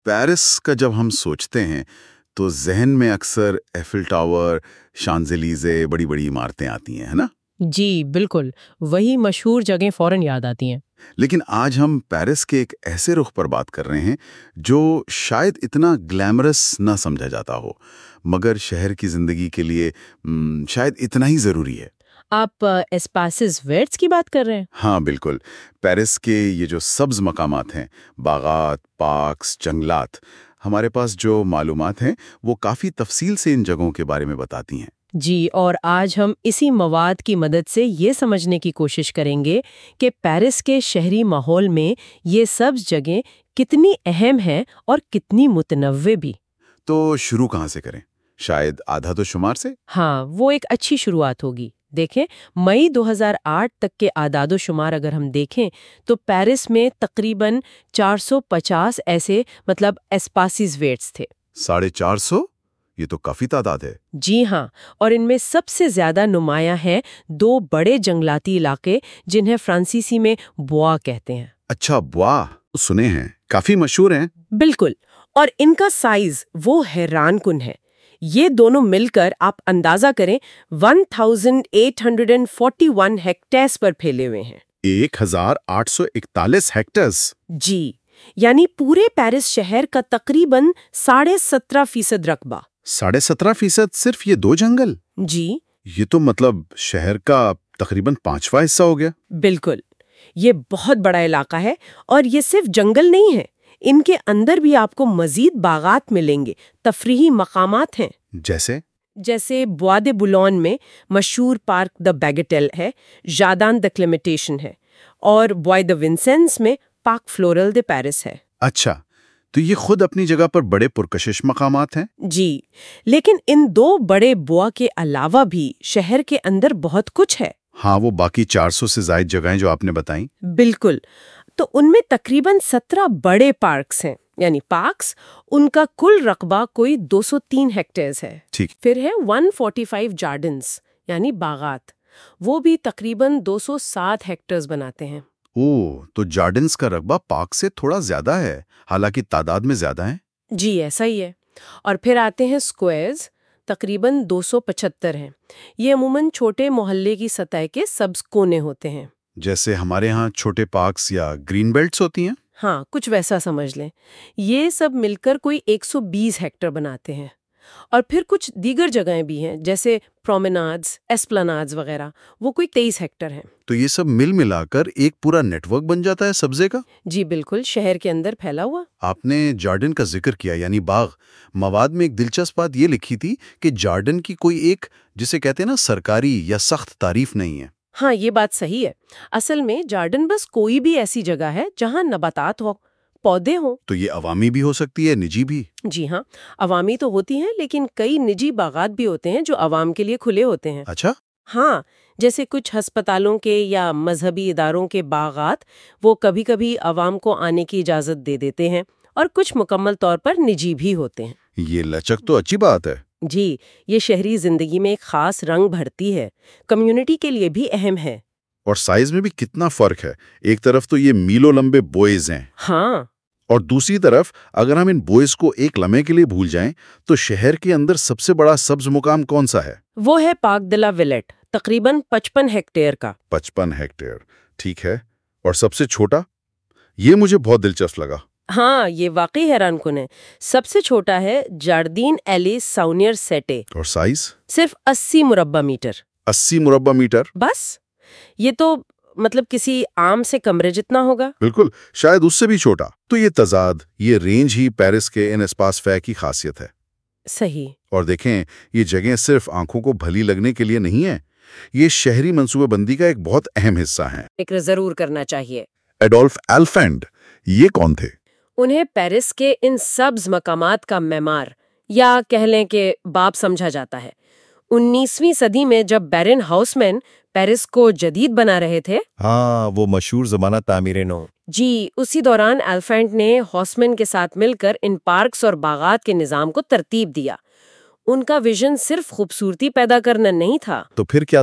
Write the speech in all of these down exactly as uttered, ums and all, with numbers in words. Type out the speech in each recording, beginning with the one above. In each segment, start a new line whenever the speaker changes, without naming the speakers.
Paris کا جب ہم سوچتے ہیں تو ذہن میں اکثر ایفل ٹاور، شانزلیزے، بڑی بڑی عمارتیں آتی ہیں، ہے نا؟
جی بالکل، وہی مشہور جگہیں فوراً یاد آتی ہیں۔
لیکن آج ہم پیرس کے ایک ایسے رخ پر بات کر رہے ہیں جو شاید اتنا گلیمرس نہ سمجھا جاتا ہو، مگر شہر کی زندگی کے لیے م، شاید اتنا ہی ضروری ہے۔
آپ اسپاسز ویٹس کی بات کر رہے ہیں؟
ہاں بالکل، پیرس کے یہ جو سبز مقامات ہیں، باغات، پارکس، جنگلات، ہمارے پاس جو معلومات ہیں وہ کافی تفصیل سے ان جگہوں کے بارے میں بتاتی ہیں۔
جی، اور آج ہم اسی مواد کی مدد سے یہ سمجھنے کی کوشش کریں گے کہ پیرس کے شہری ماحول میں یہ سبز جگہیں کتنی اہم ہیں اور کتنی متنوع بھی۔
تو شروع کہاں سے کریں؟ شاید آدھا تو شمار سے؟
ہاں، وہ ایک اچھی شروعات ہوگی۔ دیکھیں، مئی دو ہزار آٹھ تک کے اعداد و شمار اگر ہم دیکھیں تو پیرس میں تقریباً چار سو پچاس ایسے مطلب اسپاسیز ویٹس تھے۔
ساڑھے چار سو؟ یہ تو کافی تعداد ہے۔
جی ہاں، اور ان میں سب سے زیادہ نمایاں ہیں دو بڑے جنگلاتی علاقے جنہیں فرانسیسی میں بوا کہتے ہیں۔
اچھا، بوا سنے ہیں، کافی مشہور ہیں۔
بالکل، اور ان کا سائز وہ حیران کن ہے۔ یہ دونوں مل کر آپ اندازہ کریں ایک ہزار آٹھ سو اکتالیس ہیکٹیئرز پر پھیلے ہوئے ہیں۔
ایک ہزار آٹھ سو اکتالیس ہیکٹرز؟
جی، یعنی پورے پیرس شہر کا تقریباً ساڑھے سترہ فیصد رقبہ۔
ساڑھے سترہ فیصد صرف یہ دو جنگل؟
جی
یہ تو مطلب شہر کا تقریباً پانچواں حصہ ہو گیا۔
بالکل، یہ بہت بڑا علاقہ ہے، اور یہ صرف جنگل نہیں ہے، ان کے اندر بھی آپ کو مزید باغات ملیں گے، تفریحی مقامات ہیں۔
جیسے؟
جیسے بوا دے بولون میں مشہور پارک دا بیگٹل ہے، جادان دا کلیمیٹیشن ہے، اور بوائے دا ونسنس میں پارک فلورل دے پیرس ہے۔
اچھا، تو یہ خود اپنی جگہ پر بڑے پرکشش مقامات ہیں۔
جی، لیکن ان دو بڑے بوا کے علاوہ بھی شہر کے اندر بہت کچھ ہے۔
ہاں، وہ باقی چار سو سے زائد جگہیں جو آپ نے بتائیں۔ بالکل،
تو ان میں تقریباً سترہ بڑے پارکس ہیں، یعنی پارکس، ان کا کل رقبہ کوئی دو سو تین ہیکٹیئرز ہے۔
ٹھیک۔
پھر ہے ایک سو پچاس جارڈنز، یعنی باغات، وہ بھی تقریباً دو سو سات ہیکٹیئرز بناتے ہیں۔
اوہ، تو جارڈنز کا رقبہ پارک سے تھوڑا زیادہ ہے، حالانکہ تعداد میں زیادہ ہیں۔
جی ایسا ہی ہے۔ اور پھر آتے ہیں اسکوائرز، تقریباً دو سو پچہتر ہیں۔ یہ عموماً چھوٹے محلے کی سطح کے سبز کونے ہوتے ہیں،
جیسے ہمارے ہاں چھوٹے پارکس یا گرین بیلٹس ہوتی ہیں۔
ہاں کچھ ویسا سمجھ لیں۔ یہ سب مل کر کوئی ایک سو بیس ہیکٹر بناتے ہیں۔ اور پھر کچھ دیگر جگہیں بھی ہیں، جیسے پرومینادز، ایسپلانادز وغیرہ، وہ کوئی تیئیس ہیکٹر ہیں۔
تو یہ سب مل ملا کر ایک پورا نیٹ ورک بن جاتا ہے سبزے کا؟
جی بالکل، شہر کے اندر پھیلا ہوا۔
آپ نے جارڈن کا ذکر کیا، یعنی باغ۔ مواد میں ایک دلچسپ بات یہ لکھی تھی کہ جارڈن کی کوئی ایک، جسے کہتے ہیں نا، سرکاری یا سخت تعریف نہیں ہے۔
ہاں یہ بات صحیح ہے۔ اصل میں جارڈن بس کوئی بھی ایسی جگہ ہے جہاں نباتات ہو، پودے ہوں۔
تو یہ عوامی بھی ہو سکتی ہے، نجی بھی؟
جی ہاں، عوامی تو ہوتی ہیں، لیکن کئی نجی باغات بھی ہوتے ہیں جو عوام کے لیے کھلے ہوتے ہیں۔
اچھا۔
ہاں، جیسے کچھ ہسپتالوں کے یا مذہبی اداروں کے باغات، وہ کبھی کبھی عوام کو آنے کی اجازت دے دیتے ہیں، اور کچھ مکمل طور پر نجی بھی ہوتے ہیں۔
یہ لچک تو اچھی بات ہے۔
جی، یہ شہری زندگی میں ایک خاص رنگ بھرتی ہے، کمیونٹی کے لیے بھی اہم ہے۔
اور سائز میں بھی کتنا فرق ہے، ایک طرف تو یہ میلوں لمبے بوئز ہیں،
ہاں،
اور دوسری طرف اگر ہم ان بوئز کو ایک لمحے کے لیے بھول جائیں تو شہر کے اندر سب سے بڑا سبز مقام کون سا ہے؟
وہ ہے پارک دلا ویلٹ، تقریباً پچپن ہیکٹیئر کا۔
پچپن ہیکٹیئر، ٹھیک ہے۔ اور سب سے چھوٹا؟ یہ مجھے بہت دلچسپ لگا۔
ہاں، یہ واقعی حیران کن ہے۔ سب سے چھوٹا ہے جارڈین ایلی ساؤنیر سیٹے،
اور سائز؟
صرف اسی مربع میٹر۔
اسی مربع میٹر؟
بس، یہ تو مطلب کسی عام سے کمرے جتنا ہوگا۔
بالکل، شاید اس سے بھی چھوٹا۔ تو یہ تضاد، یہ رینج ہی پیرس کے ان اسپاس فے کی خاصیت ہے۔
صحیح۔
اور دیکھیں، یہ جگہیں صرف آنکھوں کو بھلی لگنے کے لیے نہیں ہیں، یہ شہری منصوبہ بندی کا ایک بہت اہم حصہ ہیں۔
فکر ضرور کرنا چاہیے۔
ایڈولف ایلفینڈ، یہ کون تھے؟
انہیں پیرس کے ان سبز مقامات کا معمار، یا کہہ لیں کہ باپ سمجھا جاتا ہے۔ انیسویں صدی میں جب بیرن ہاؤسمین پیرس کو جدید بنا رہے تھے،
ہاں وہ مشہور زمانہ تعمیر نو،
جی اسی دوران ایلفینڈ نے ہاؤسمین کے ساتھ مل کر ان پارکس اور باغات کے نظام کو ترتیب دیا۔ ان کا ویژن صرف خوبصورتی پیدا کرنا نہیں تھا،
تو پھر کیا تھا؟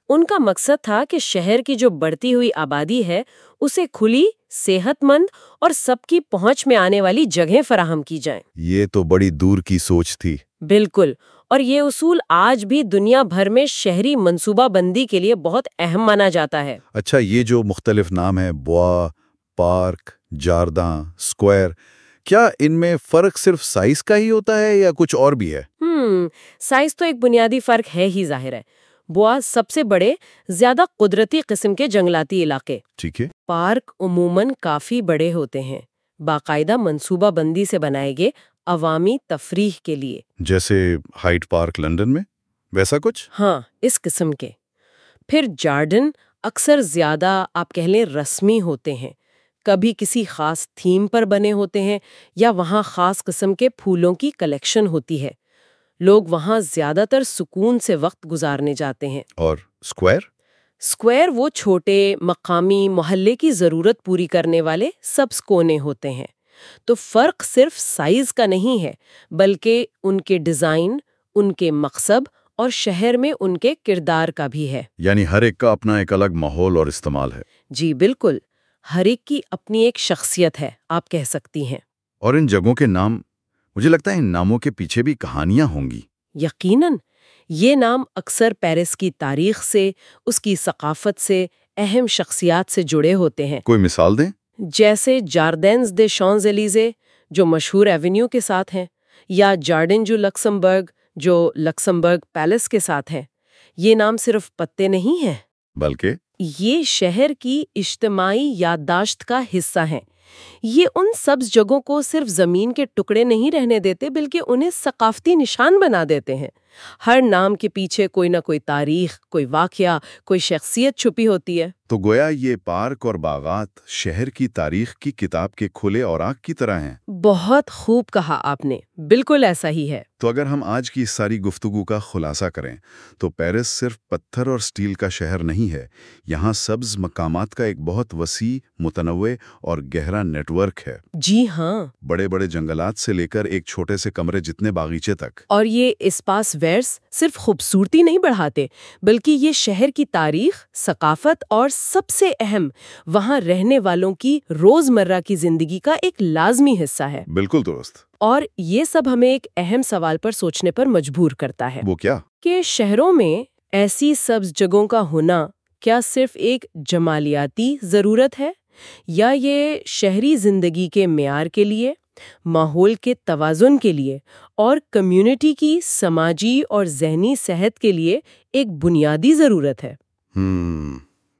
ان کا مقصد تھا کہ شہر کی جو بڑھتی ہوئی آبادی ہے اسے کھلی، صحت مند اور سب کی پہنچ میں آنے والی جگہیں فراہم کی جائیں۔
یہ تو بڑی دور کی سوچ تھی۔
بالکل، اور یہ اصول آج بھی دنیا بھر میں شہری منصوبہ بندی کے لیے بہت اہم مانا جاتا ہے۔
اچھا، یہ جو مختلف نام ہیں، بوا، پارک، جارداں، اسکوائر، کیا ان میں فرق صرف سائز کا ہی ہوتا ہے یا کچھ اور بھی ہے؟
ہم سائز تو ایک بنیادی فرق ہے ہی ظاہر ہے۔ بوا سب سے بڑے، زیادہ قدرتی قسم کے جنگلاتی علاقے۔
ٹھیک ہے۔
پارک عموماً کافی بڑے ہوتے ہیں، باقاعدہ منصوبہ بندی سے بنائے گئے عوامی تفریح کے لیے۔
جیسے ہائیڈ پارک لندن میں، ویسا کچھ؟
ہاں، اس قسم کے۔ پھر جارڈن اکثر زیادہ آپ کہہ لیں رسمی ہوتے ہیں، کبھی کسی خاص تھیم پر بنے ہوتے ہیں یا وہاں خاص قسم کے پھولوں کی کلیکشن ہوتی ہے۔ لوگ وہاں زیادہ تر سکون سے وقت گزارنے جاتے ہیں۔
اور اسکوائر؟
اسکوائر وہ چھوٹے، مقامی، محلے کی ضرورت پوری کرنے والے سبز کونے ہوتے ہیں۔ تو فرق صرف سائز کا نہیں ہے، بلکہ ان کے ڈیزائن، ان کے مقصد اور شہر میں ان کے کردار کا بھی ہے۔
یعنی ہر ایک کا اپنا ایک الگ ماحول اور استعمال ہے۔
جی بالکل، ہر ایک کی اپنی ایک شخصیت ہے، آپ کہہ سکتی ہیں۔
اور ان جگہوں کے نام، مجھے لگتا ہے ان ناموں کے پیچھے بھی کہانیاں ہوں گی۔
یقیناً، یہ نام اکثر پیرس کی تاریخ سے، اس کی ثقافت سے، اہم شخصیات سے جڑے ہوتے ہیں۔
کوئی مثال دیں؟
جیسے جاردینز دے شانز ایلیزے جو مشہور ایونیو کے ساتھ ہیں، یا جارڈن جو لکسمبرگ جو لکسمبرگ پیلس کے ساتھ ہیں۔ یہ نام صرف پتے نہیں ہیں،
بلکہ
یہ شہر کی اجتماعی یادداشت کا حصہ ہیں۔ یہ ان سبز جگہوں کو صرف زمین کے ٹکڑے نہیں رہنے دیتے، بلکہ انہیں ثقافتی نشان بنا دیتے ہیں۔ ہر نام کے پیچھے کوئی نہ کوئی تاریخ، کوئی واقعہ، کوئی شخصیت چھپی ہوتی ہے۔
تو گویا یہ پارک اور باغات شہر کی تاریخ کی کتاب کے کھلے اوراق کی طرح ہیں۔
بہت خوب کہا آپ نے، بالکل ایسا ہی ہے۔
تو اگر ہم آج کی ساری گفتگو کا خلاصہ کریں تو پیرس صرف پتھر اور سٹیل کا شہر نہیں ہے، یہاں سبز مقامات کا ایک بہت وسیع، متنوع اور گہرا نیٹ ورک ہے۔
جی ہاں،
بڑے بڑے جنگلات سے لے کر ایک چھوٹے سے کمرے جتنے باغیچے تک۔
اور یہ اسپاس ویئرس صرف خوبصورتی نہیں بڑھاتے، بلکہ یہ شہر کی تاریخ، ثقافت اور سب سے اہم، وہاں رہنے والوں کی روزمرہ کی زندگی کا ایک لازمی حصہ ہے۔
بالکل درست۔
اور یہ سب ہمیں ایک اہم سوال پر سوچنے پر مجبور کرتا ہے۔
وہ کیا؟
کہ شہروں میں ایسی سبز جگہوں کا ہونا کیا صرف ایک جمالیاتی ضرورت ہے، یا یہ شہری زندگی کے معیار کے لیے، ماحول کے توازن کے لیے اور کمیونٹی کی سماجی اور ذہنی صحت کے لیے ایک بنیادی ضرورت ہے؟
ہم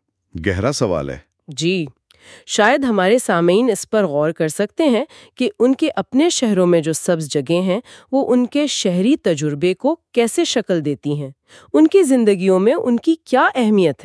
گہرا سوال ہے۔
جی، شاید ہمارے سامعین اس پر غور کر سکتے ہیں کہ ان کے اپنے شہروں میں جو سبز جگہیں ہیں وہ ان کے شہری تجربے کو کیسے شکل دیتی ہیں، ان کی زندگیوں میں ان کی کیا اہمیت ہے۔